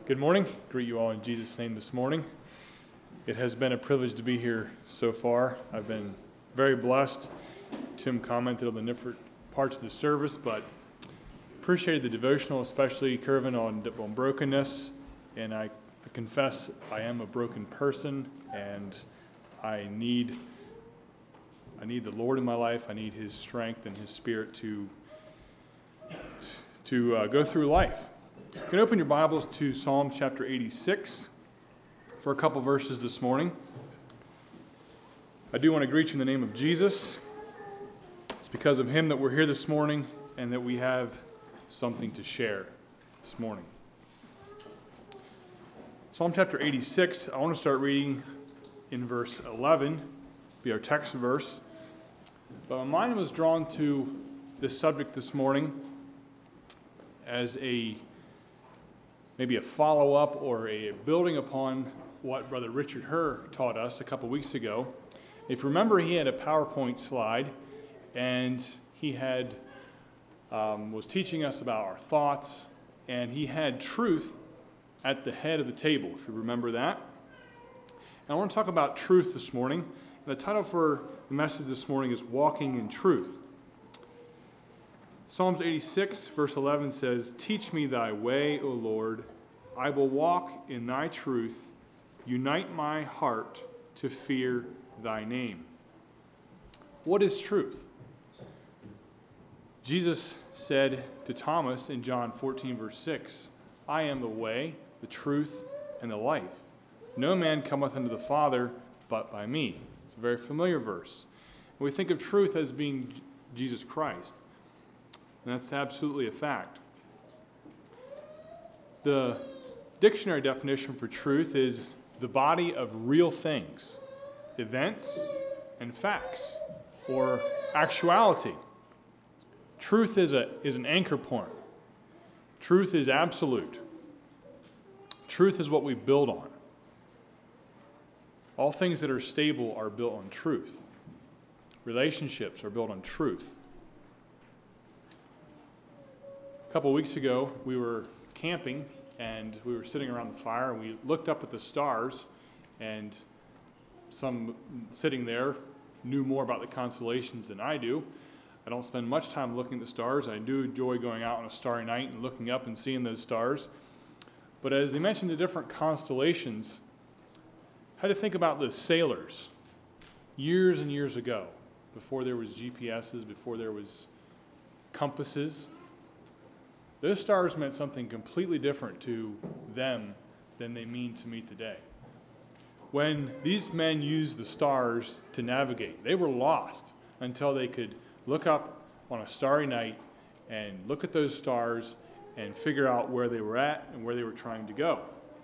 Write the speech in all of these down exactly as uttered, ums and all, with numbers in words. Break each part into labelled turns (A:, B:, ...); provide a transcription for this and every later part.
A: Good morning. Greet you all in Jesus' name this morning. It has been a privilege to be here so far. I've been very blessed. Tim commented on the different parts of the service, but appreciated the devotional, especially Kervin on, on brokenness. And I confess I am a broken person, and I need I need the Lord in my life. I need His strength and His Spirit to to uh, go through life. You can open your Bibles to Psalm chapter eighty-six for a couple verses this morning. I do want to greet you in the name of Jesus. It's because of Him that we're here this morning and that we have something to share this morning. Psalm chapter eighty-six, I want to start reading in verse eleven, be our text verse. But my mind was drawn to this subject this morning as a maybe a follow-up or a building upon what Brother Richard Herr taught us a couple weeks ago. If you remember, he had a PowerPoint slide, and he had um, was teaching us about our thoughts, and he had truth at the head of the table, if you remember that. And I want to talk about truth this morning. And the title for the message this morning is Walking in Truth. Psalms eighty-six, verse eleven says, "Teach me thy way, O Lord. I will walk in thy truth. Unite my heart to fear thy name." What is truth? Jesus said to Thomas in John fourteen, verse six, "I am the way, the truth, and the life. No man cometh unto the Father but by me." It's a very familiar verse. And we think of truth as being Jesus Christ. And that's absolutely a fact. The dictionary definition for truth is the body of real things, events, and facts, or actuality. Truth is a is an anchor point. Truth is absolute. Truth is what we build on. All things that are stable are built on truth. Relationships are built on truth. A couple of weeks ago, we were camping, and we were sitting around the fire, and we looked up at the stars, and some sitting there knew more about the constellations than I do. I don't spend much time looking at the stars. I do enjoy going out on a starry night and looking up and seeing those stars. But as they mentioned the different constellations, I had to think about the sailors years and years ago, before there was G P S's, before there was compasses. Those stars meant something completely different to them than they mean to me today. When these men used the stars to navigate, they were lost until they could look up on a starry night and look at those stars and figure out where they were at and where they were trying to go.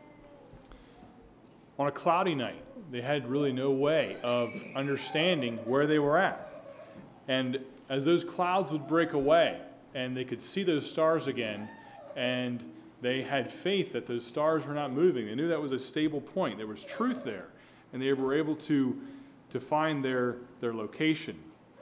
A: On a cloudy night, they had really no way of understanding where they were at. And as those clouds would break away and they could see those stars again, and they had faith that those stars were not moving, they knew that was a stable point. There was truth there, and they were able to, to find their, their location.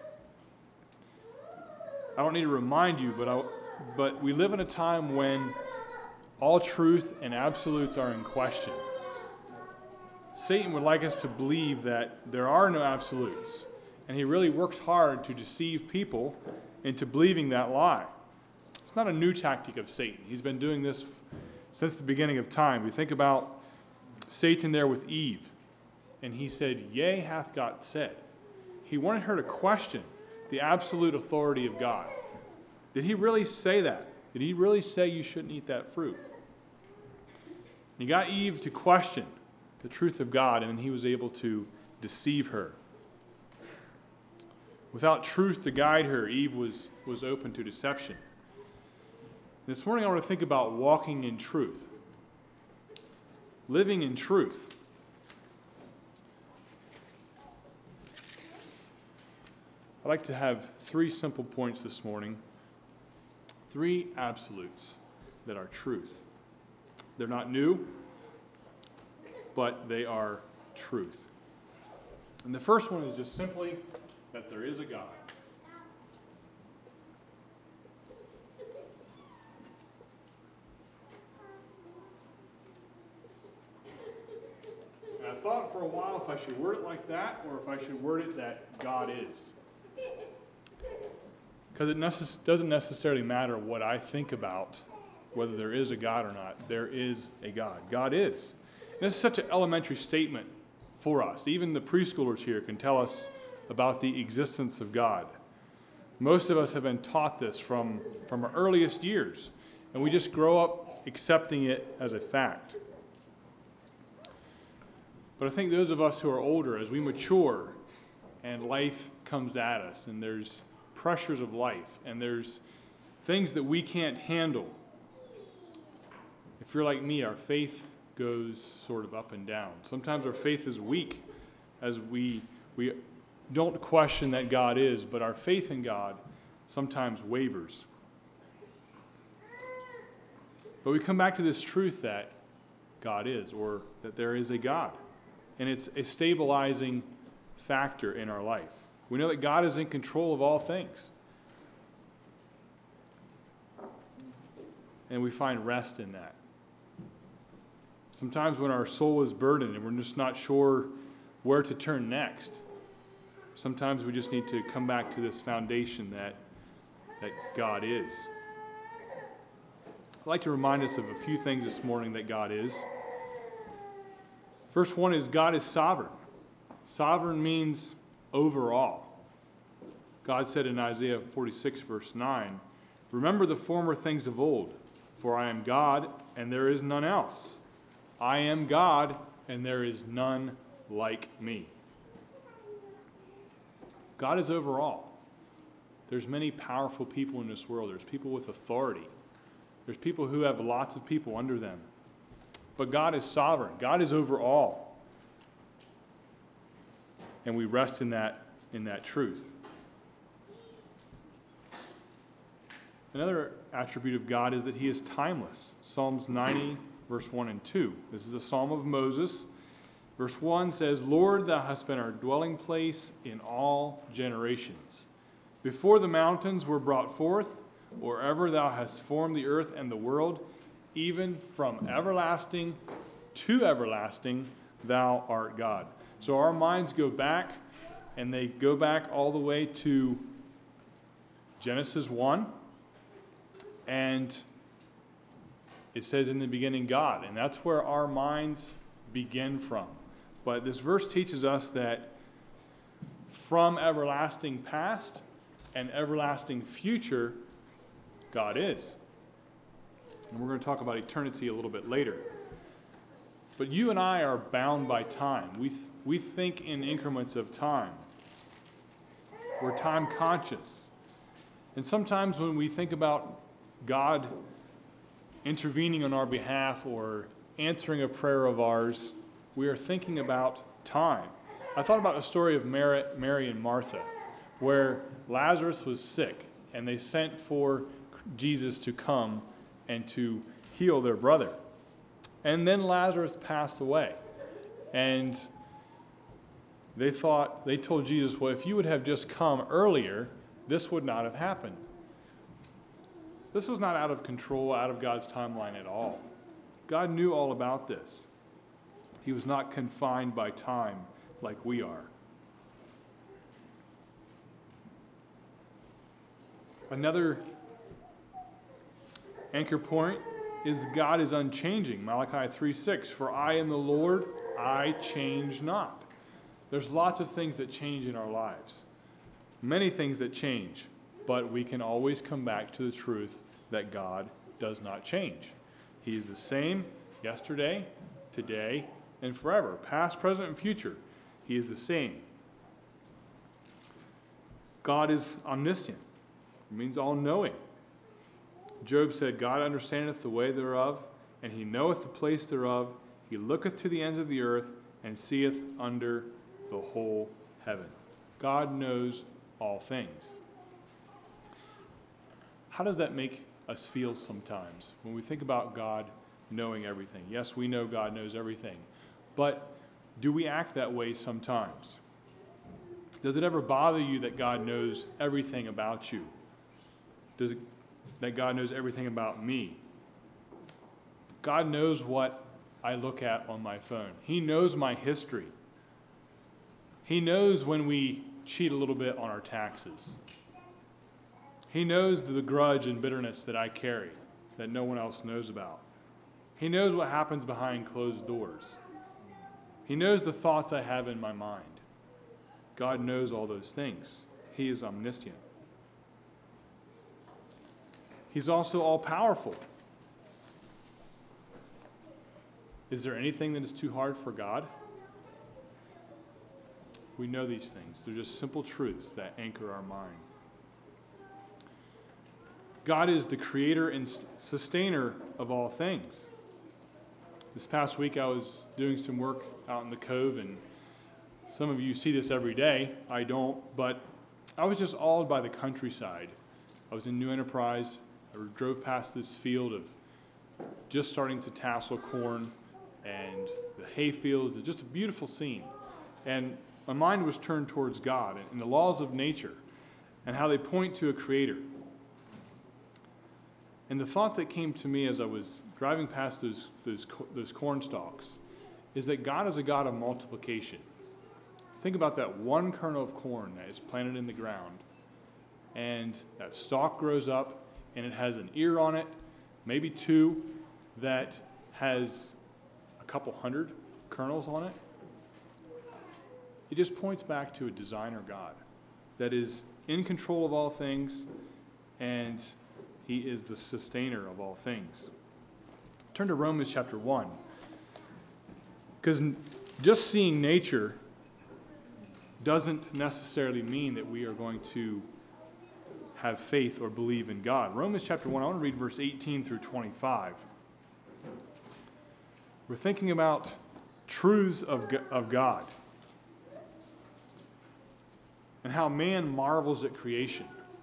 A: I don't need to remind you, but I, but we live in a time when all truth and absolutes are in question. Satan would like us to believe that there are no absolutes, and he really works hard to deceive people into believing that lie. It's not a new tactic of Satan. He's been doing this since the beginning of time. We think about Satan there with Eve, and he said, "Yea, hath God said." He wanted her to question the absolute authority of God. Did he really say that? Did he really say you shouldn't eat that fruit? And he got Eve to question the truth of God, and he was able to deceive her. Without truth to guide her, Eve was, was open to deception. This morning I want to think about walking in truth. Living in truth. I'd like to have three simple points this morning. Three absolutes that are truth. They're not new, but they are truth. And the first one is just simply that there is a God. thought for a while if I should word it like that or if I should word it that God is. Because it necess- doesn't necessarily matter what I think about whether there is a God or not. There is a God. God is. And this is such an elementary statement for us. Even the preschoolers here can tell us about the existence of God. Most of us have been taught this from, from our earliest years, and we just grow up accepting it as a fact. But I think those of us who are older, as we mature and life comes at us, and there's pressures of life, and there's things that we can't handle. If you're like me, our faith goes sort of up and down. Sometimes our faith is weak as we we don't question that God is, but our faith in God sometimes wavers. But we come back to this truth that God is, or that there is a God. And it's a stabilizing factor in our life. We know that God is in control of all things. And we find rest in that. Sometimes when our soul is burdened and we're just not sure where to turn next, sometimes we just need to come back to this foundation that, that God is. I'd like to remind us of a few things this morning that God is. First one is God is sovereign. Sovereign means overall. God said in Isaiah forty-six, verse nine, "Remember the former things of old, for I am God, and there is none else. I am God, and there is none like me." God is overall. There's many powerful people in this world. There's people with authority. There's people who have lots of people under them. But God is sovereign. God is over all. And we rest in that, in that truth. Another attribute of God is that he is timeless. Psalms ninety, verse one and two. This is a psalm of Moses. Verse one says, "Lord, thou hast been our dwelling place in all generations. Before the mountains were brought forth, or ever thou hast formed the earth and the world, even from everlasting to everlasting, thou art God." So our minds go back, and they go back all the way to Genesis one. And it says in the beginning, God. And that's where our minds begin from. But this verse teaches us that from everlasting past and everlasting future, God is. And we're going to talk about eternity a little bit later. But you and I are bound by time. We, th- we think in increments of time. We're time conscious. And sometimes when we think about God intervening on our behalf or answering a prayer of ours, we are thinking about time. I thought about a story of Mary, Mary and Martha, where Lazarus was sick, and they sent for Jesus to come and to heal their brother. And then Lazarus passed away. And they thought, they told Jesus, well, if you would have just come earlier, this would not have happened. This was not out of control, out of God's timeline at all. God knew all about this. He was not confined by time like we are. Another anchor point is God is unchanging. Malachi three six, "For I am the Lord, I change not." There's lots of things that change in our lives. Many things that change, but we can always come back to the truth that God does not change. He is the same yesterday, today, and forever. Past, present, and future. He is the same. God is omniscient. It means all-knowing. Job said, "God understandeth the way thereof, and he knoweth the place thereof. He looketh to the ends of the earth, and seeth under the whole heaven." God knows all things. How does that make us feel sometimes when we think about God knowing everything? Yes, we know God knows everything, but do we act that way sometimes? Does it ever bother you that God knows everything about you? Does it, that God knows everything about me? God knows what I look at on my phone. He knows my history. He knows when we cheat a little bit on our taxes. He knows the grudge and bitterness that I carry that no one else knows about. He knows what happens behind closed doors. He knows the thoughts I have in my mind. God knows all those things. He is omniscient. He's also all-powerful. Is there anything that is too hard for God? We know these things. They're just simple truths that anchor our mind. God is the creator and sustainer of all things. This past week I was doing some work out in the Cove, and some of you see this every day. I don't, but I was just awed by the countryside. I was in New Enterprise. I drove past this field of just starting to tassel corn, and the hay fields. It's just a beautiful scene. And my mind was turned towards God and the laws of nature and how they point to a creator. And the thought that came to me as I was driving past those, those, those corn stalks is that God is a God of multiplication. Think about that one kernel of corn that is planted in the ground, and that stalk grows up, and it has an ear on it, maybe two, that has a couple hundred kernels on it. It just points back to a designer God that is in control of all things, and he is the sustainer of all things. Turn to Romans chapter one. Because just seeing nature doesn't necessarily mean that we are going to have faith or believe in God. Romans chapter one, I want to read verse eighteen through twenty-five. We're thinking about truths of, of God and how man marvels at creation.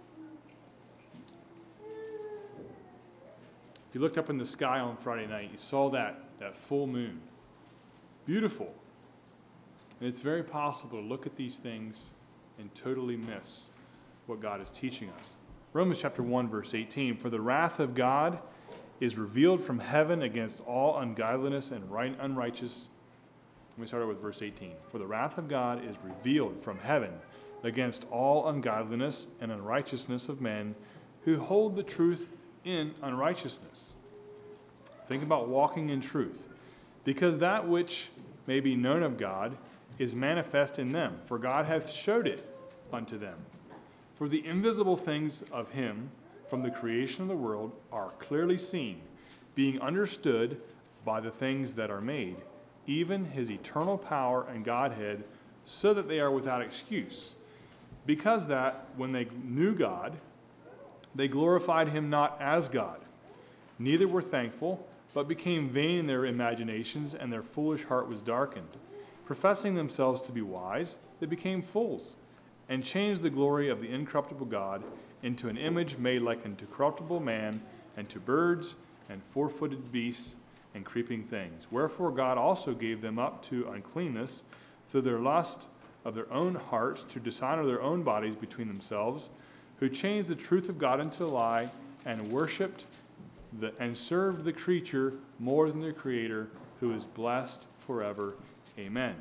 A: If you looked up in the sky on Friday night, you saw that, that full moon. Beautiful. And it's very possible to look at these things and totally miss what God is teaching us. Romans chapter one, verse eighteen, for the wrath of God is revealed from heaven against all ungodliness and right unrighteous. Let me start out with verse eighteen. For the wrath of God is revealed from heaven against all ungodliness and unrighteousness of men who hold the truth in unrighteousness. Think about walking in truth. Because that which may be known of God is manifest in them, for God hath showed it unto them. For the invisible things of him from the creation of the world are clearly seen, being understood by the things that are made, even his eternal power and Godhead, so that they are without excuse. Because that, when they knew God, they glorified him not as God, neither were thankful, but became vain in their imaginations, and their foolish heart was darkened. Professing themselves to be wise, they became fools, and changed the glory of the incorruptible God into an image made like unto corruptible man, and to birds, and four-footed beasts, and creeping things. Wherefore God also gave them up to uncleanness through their lust of their own hearts, to dishonor their own bodies between themselves, who changed the truth of God into a lie, and worshipped the, and served the creature more than the Creator, who is blessed forever. Amen.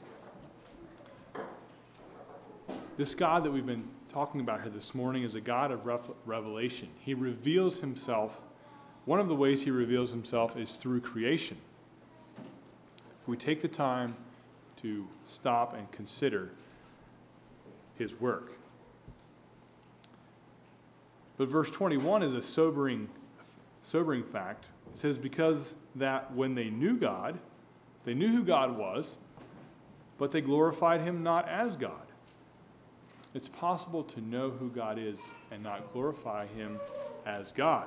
A: This God that we've been talking about here this morning is a God of revelation. He reveals himself. One of the ways he reveals himself is through creation. If we take the time to stop and consider his work. But verse twenty-one is a sobering, sobering fact. It says, because that when they knew God, they knew who God was, but they glorified him not as God. It's possible to know who God is and not glorify him as God.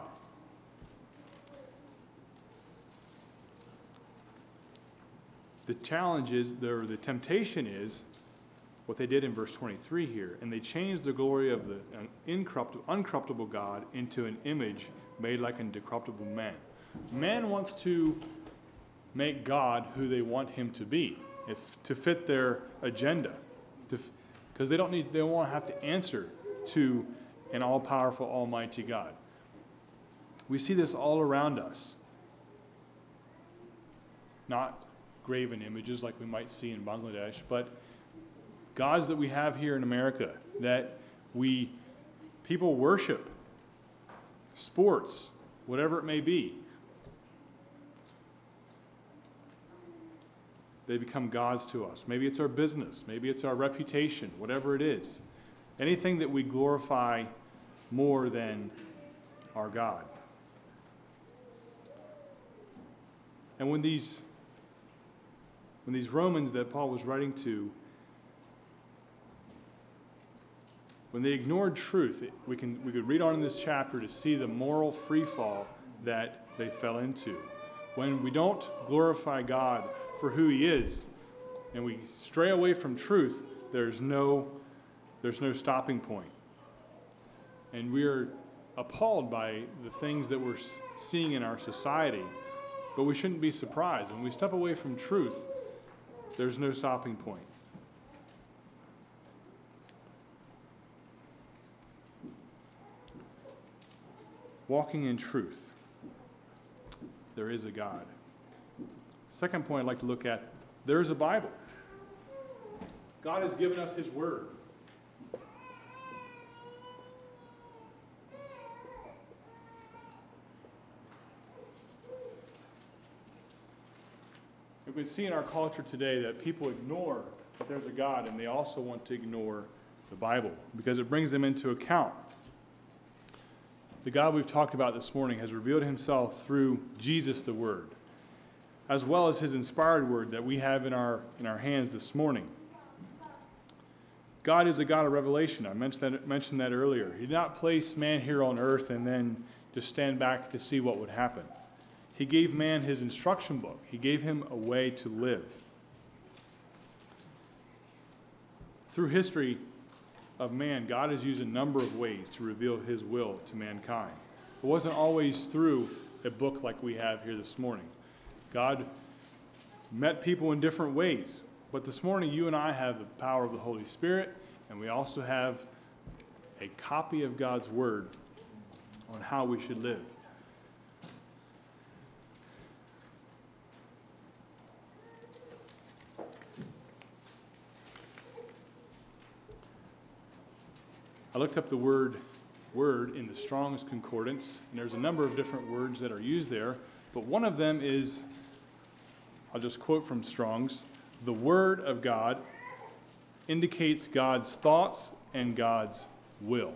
A: The challenge is, or the temptation is, what they did in verse twenty-three here, and they changed the glory of the incorruptible, uncorruptible God into an image made like a corruptible man. Man wants to make God who they want him to be, if to fit their agenda, because they don't need, they won't have to answer to an all-powerful, almighty God. We see this all around us. not graven images like we might see in Bangladesh, but gods that we have here in America that we people worship, sports, whatever it may be. They become gods to us. Maybe it's our business, maybe it's our reputation, whatever it is. Anything that we glorify more than our God. And when these when these Romans that Paul was writing to, when they ignored truth, it, we can we could read on in this chapter to see the moral freefall that they fell into. When we don't glorify God for who he is, and we stray away from truth, there's no there's no stopping point. And we are appalled by the things that we're seeing in our society, but we shouldn't be surprised. When we step away from truth, there's no stopping point. Walking in truth. There is a God. Second point I'd like to look at, there is a Bible. God has given us his word. We can see in our culture today that people ignore that there's a God, and they also want to ignore the Bible because it brings them into account. The God we've talked about this morning has revealed himself through Jesus the Word, as well as his inspired word that we have in our in our hands this morning. God is a God of revelation. I mentioned that, mentioned that earlier. He did not place man here on earth and then just stand back to see what would happen. He gave man his instruction book. He gave him a way to live. Through history of man, God has used a number of ways to reveal his will to mankind. It wasn't always through a book like we have here this morning. God met people in different ways. But this morning, you and I have the power of the Holy Spirit, and we also have a copy of God's Word on how we should live. I looked up the word word in the Strong's Concordance, and there's a number of different words that are used there, but one of them is, I'll just quote from Strong's, the Word of God indicates God's thoughts and God's will.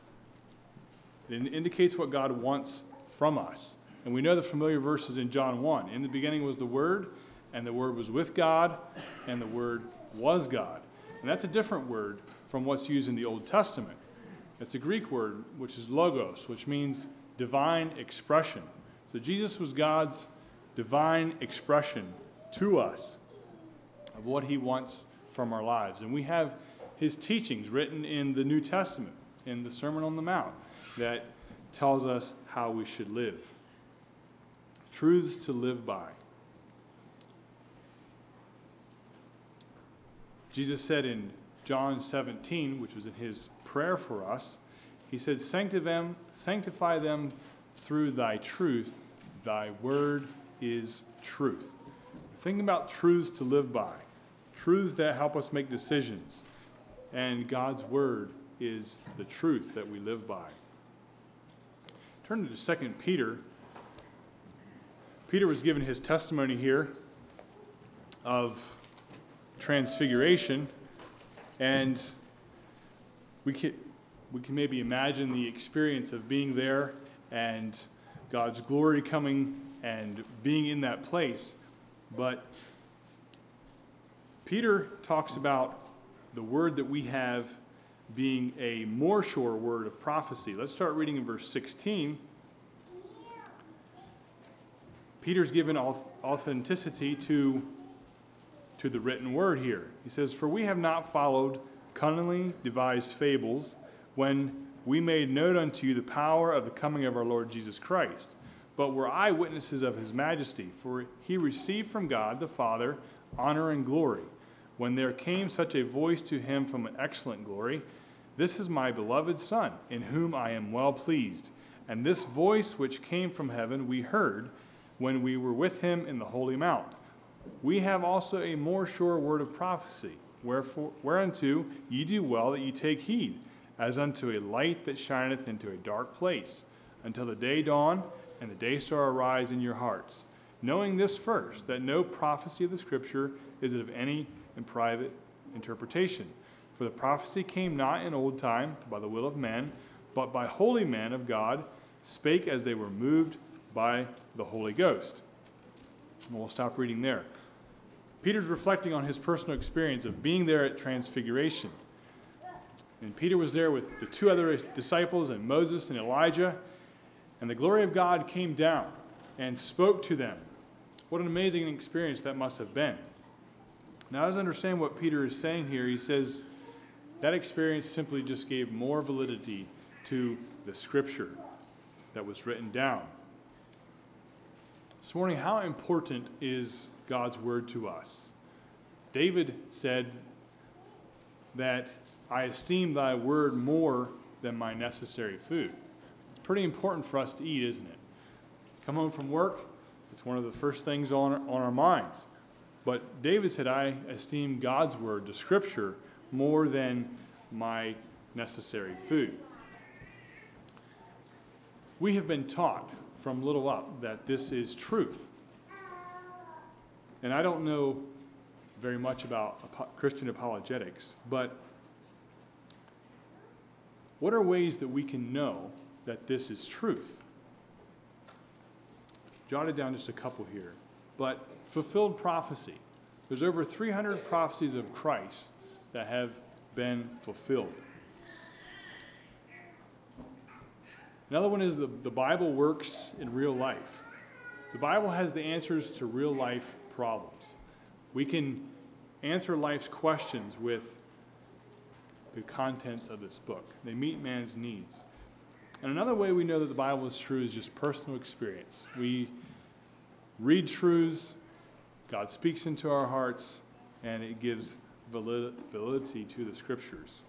A: It indicates what God wants from us. And we know the familiar verses in John one. In the beginning was the Word, and the Word was with God, and the Word was God. And that's a different word from what's used in the Old Testament. It's a Greek word, which is logos, which means divine expression. So Jesus was God's divine expression to us of what he wants from our lives. And we have his teachings written in the New Testament, in the Sermon on the Mount, that tells us how we should live. Truths to live by. Jesus said in John seventeen, which was in his prayer for us, he said, sanctify them, sanctify them through thy truth. Thy word is truth. Think about truths to live by, truths that help us make decisions. And God's word is the truth that we live by. Turn to Second Peter. Peter was given his testimony here of transfiguration, and we can, we can maybe imagine the experience of being there and God's glory coming and being in that place. But Peter talks about the word that we have being a more sure word of prophecy. Let's start reading in verse sixteen. Peter's given authenticity to, to the written word here. He says, for we have not followed cunningly devised fables when we made known unto you the power of the coming of our Lord Jesus Christ, but were eyewitnesses of his majesty. For he received from God the Father honor and glory, when there came such a voice to him from an excellent glory, this is my beloved Son, in whom I am well pleased. And this voice which came from heaven we heard when we were with him in the holy mount, we have also a more sure word of prophecy, wherefore, whereunto ye do well that ye take heed, as unto a light that shineth into a dark place, until the day dawn and the day star arise in your hearts, knowing this first, that no prophecy of the Scripture is of any in private interpretation. For the prophecy came not in old time by the will of man, but by holy men of God, spake as they were moved by the Holy Ghost. And we'll stop reading there. Peter's reflecting on his personal experience of being there at Transfiguration. And Peter was there with the two other disciples and Moses and Elijah, and the glory of God came down and spoke to them. What an amazing experience that must have been. Now, as I understand what Peter is saying here, he says that experience simply just gave more validity to the Scripture that was written down. This morning, how important is God's Word to us? David said that I esteem thy word more than my necessary food. It's pretty important for us to eat, isn't it? Come home from work, it's one of the first things on, on our minds. But David said, I esteem God's word, the Scripture, more than my necessary food. We have been taught from little up that this is truth. And I don't know very much about Christian apologetics, but what are ways that we can know that this is truth? Jotted down just a couple here. But fulfilled prophecy. There's over three hundred prophecies of Christ that have been fulfilled. Another one is the, the Bible works in real life. The Bible has the answers to real life problems. We can answer life's questions with the contents of this book. They meet man's needs. And another way we know that the Bible is true is just personal experience. We read truths, God speaks into our hearts, and it gives valid, validity to the Scriptures.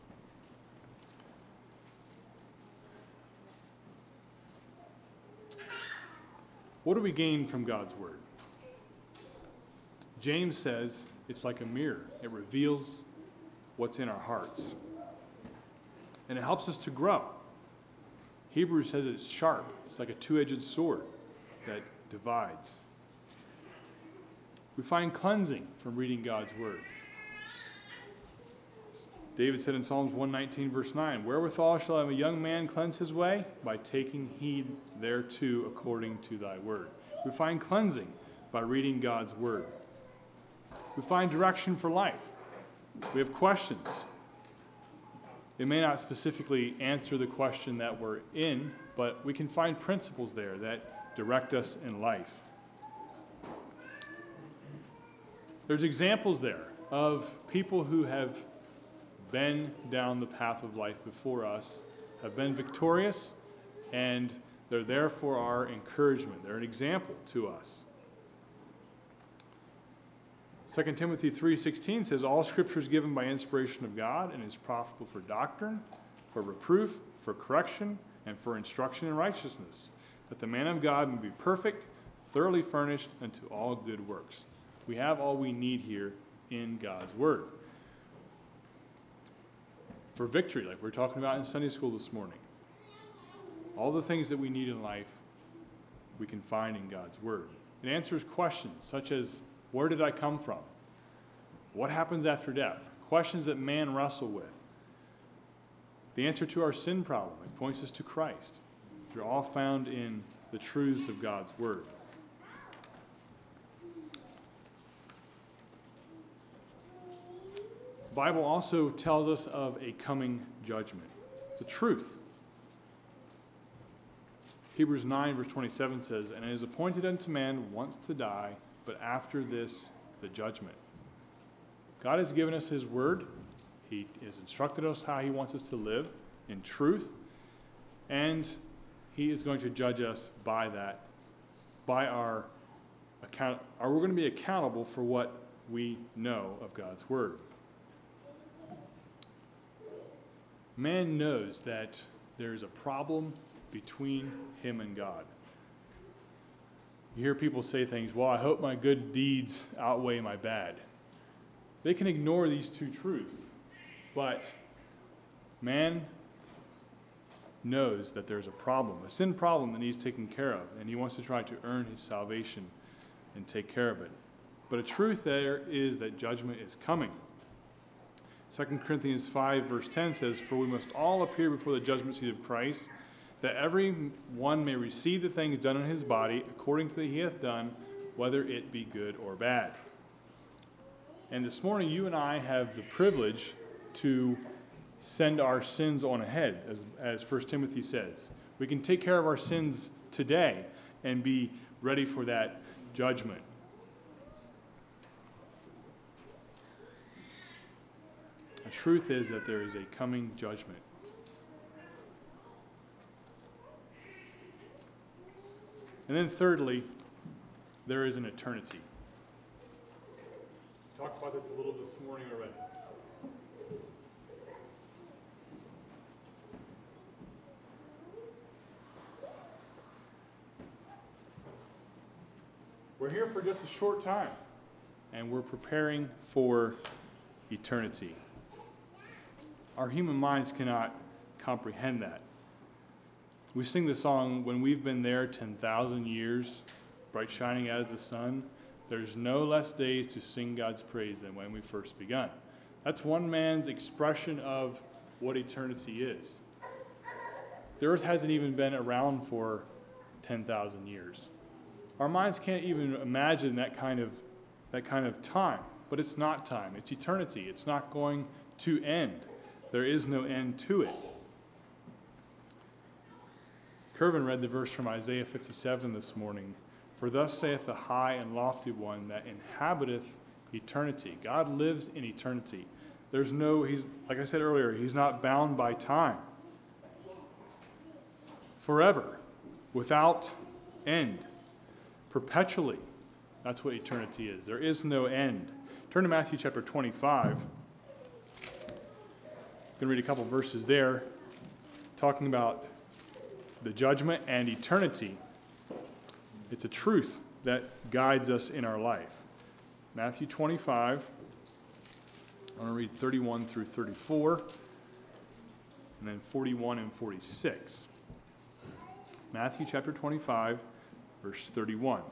A: What do we gain from God's Word? James says it's like a mirror. It reveals what's in our hearts. And it helps us to grow. Hebrews says it's sharp. It's like a two-edged sword that divides. We find cleansing from reading God's Word. David said in Psalms one nineteen, verse nine, wherewithal shall a young man cleanse his way? By taking heed thereto according to thy word. We find cleansing by reading God's Word. We find direction for life. We have questions. It may not specifically answer the question that we're in, but we can find principles there that direct us in life. There's examples there of people who have been down the path of life before us, have been victorious, and they're there for our encouragement. They're an example to us. Second Timothy three sixteen says, all Scripture is given by inspiration of God and is profitable for doctrine, for reproof, for correction, and for instruction in righteousness, that the man of God may be perfect, thoroughly furnished unto all good works. We have all we need here in God's Word. For victory, like we were talking about in Sunday school this morning. All the things that we need in life, we can find in God's Word. It answers questions such as, where did I come from? What happens after death? Questions that man wrestle with. The answer to our sin problem. It points us to Christ. They're all found in the truths of God's Word. The Bible also tells us of a coming judgment. It's a truth. Hebrews nine, verse twenty-seven says, and it is appointed unto man once to die, but after this, the judgment. God has given us His Word. He has instructed us how He wants us to live in truth, and He is going to judge us by that, by our account. Are we going to be accountable for what we know of God's Word? Man knows that there is a problem between him and God. You hear people say things, well, I hope my good deeds outweigh my bad. They can ignore these two truths, but man knows that there's a problem, a sin problem that needs taken care of, and he wants to try to earn his salvation and take care of it. But a truth there is that judgment is coming. Second Corinthians five verse ten says, "For we must all appear before the judgment seat of Christ, that every one may receive the things done in his body according to that he hath done, whether it be good or bad." And this morning, you and I have the privilege to send our sins on ahead, as, as First Timothy says. We can take care of our sins today and be ready for that judgment. The truth is that there is a coming judgment. And then thirdly, there is an eternity. We talked about this a little this morning already. We're here for just a short time, and we're preparing for eternity. Our human minds cannot comprehend that. We sing the song, "When we've been there ten thousand years, bright shining as the sun, there's no less days to sing God's praise than when we first begun." That's one man's expression of what eternity is. The earth hasn't even been around for ten thousand years. Our minds can't even imagine that kind of that kind of time, but it's not time. It's eternity. It's not going to end. There is no end to it. Kervin read the verse from Isaiah fifty-seven this morning. "For thus saith the high and lofty one that inhabiteth eternity." God lives in eternity. There's no, he's like I said earlier, he's not bound by time. Forever, without end, perpetually. That's what eternity is. There is no end. Turn to Matthew chapter twenty-five. I'm going to read a couple verses there, talking about the judgment and eternity. It's a truth that guides us in our life. Matthew twenty-five, I'm going to read thirty-one through thirty-four, and then forty-one and forty-six. Matthew chapter twenty-five, verse thirty-one.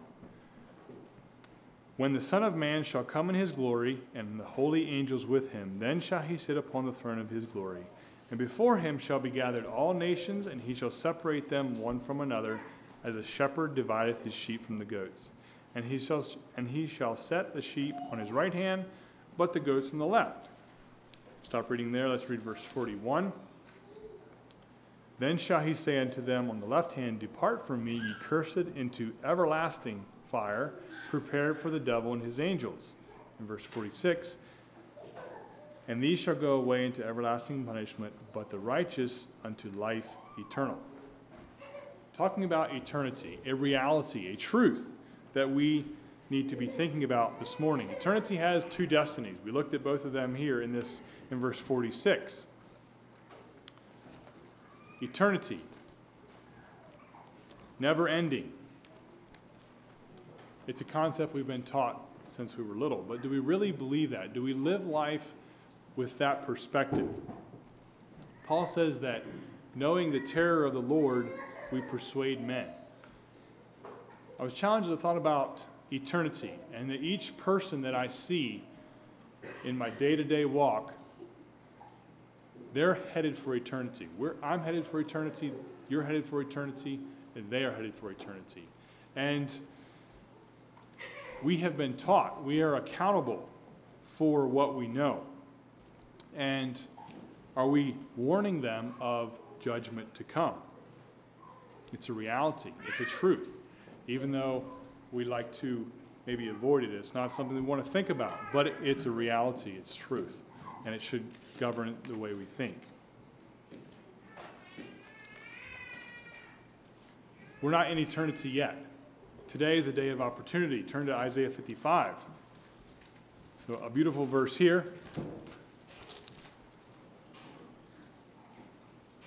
A: "When the Son of Man shall come in his glory, and the holy angels with him, then shall he sit upon the throne of his glory. And before him shall be gathered all nations, and he shall separate them one from another, as a shepherd divideth his sheep from the goats. And he shall and he shall set the sheep on his right hand, but the goats on the left." Stop reading there. Let's read verse forty-one. "Then shall he say unto them on the left hand, Depart from me, ye cursed, into everlasting fire, prepared for the devil and his angels." In verse forty-six, "And these shall go away into everlasting punishment, but the righteous unto life eternal." Talking about eternity, a reality, a truth that we need to be thinking about this morning. Eternity has two destinies. We looked at both of them here in this in verse forty-six. Eternity, never ending. It's a concept we've been taught since we were little, but do we really believe that? Do we live life with that perspective? Paul says that knowing the terror of the Lord, we persuade men. I was challenged as I thought about eternity, and that each person that I see in my day-to-day walk, they're headed for eternity. We're, I'm headed for eternity, you're headed for eternity, and they are headed for eternity. And we have been taught, we are accountable for what we know. And are we warning them of judgment to come? It's a reality, it's a truth. Even though we like to maybe avoid it, it's not something we want to think about, but it, it's a reality, it's truth, and it should govern the way we think. We're not in eternity yet. Today is a day of opportunity. Turn to Isaiah fifty-five. So a beautiful verse here.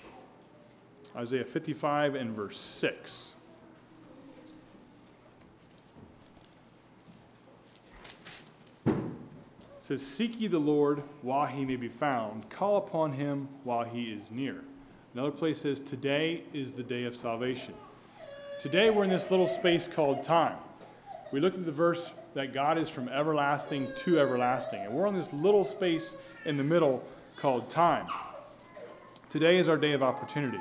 A: Isaiah fifty-five and verse six. says, "Seek ye the Lord while he may be found. Call upon him while he is near." Another place says, "Today is the day of salvation." Today we're in this little space called time. We looked at the verse that God is from everlasting to everlasting. And we're on this little space in the middle called time. Today is our day of opportunity.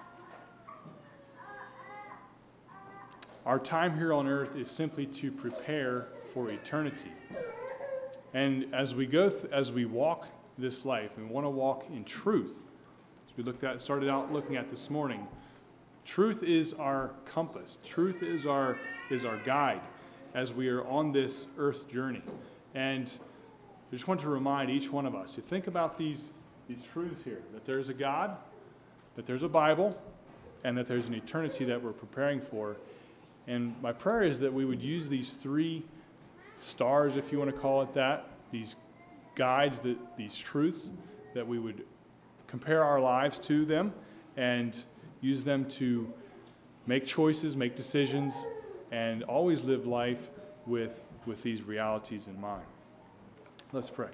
A: Our time here on earth is simply to prepare for eternity. And as we go, th- as we walk this life, we want to walk in truth. As we looked at, started out looking at this morning, truth is our compass. Truth is our is our guide as we are on this earth journey. And I just want to remind each one of us to think about these, these truths here, that there's a God, that there's a Bible, and that there's an eternity that we're preparing for. And my prayer is that we would use these three stars, if you want to call it that, these guides, that these truths, that we would compare our lives to them and use them to make choices, make decisions, and always live life with, with these realities in mind. Let's pray.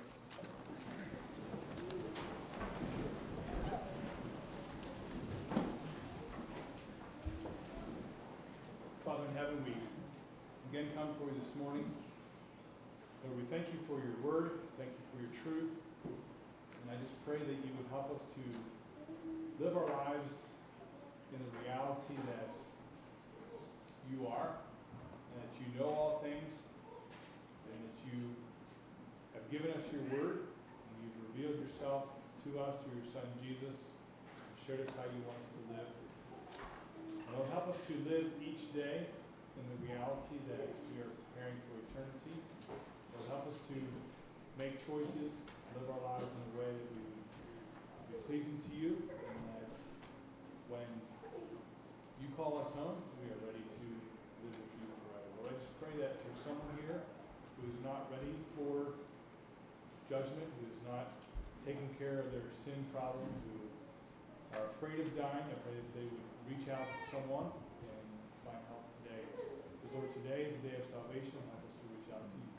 A: Father in heaven, we again come for you this morning. Lord, we thank you for your word. Thank you for your truth. And I just pray that you would help us to live our lives in the reality that you are, and that you know all things, and that you have given us your word, and you've revealed yourself to us through your Son Jesus, and showed us how you want us to live. And Lord, help us to live each day in the reality that we are preparing for eternity. Lord, help us to make choices, live our lives in a way that we will be pleasing to you, and that when you call us home, we are ready to live with you forever. Lord, I just pray that there's someone here who is not ready for judgment, who is not taking care of their sin problem, who are afraid of dying. I pray that they would reach out to someone and find help today. Because Lord, today is the day of salvation. Help us to reach out to you.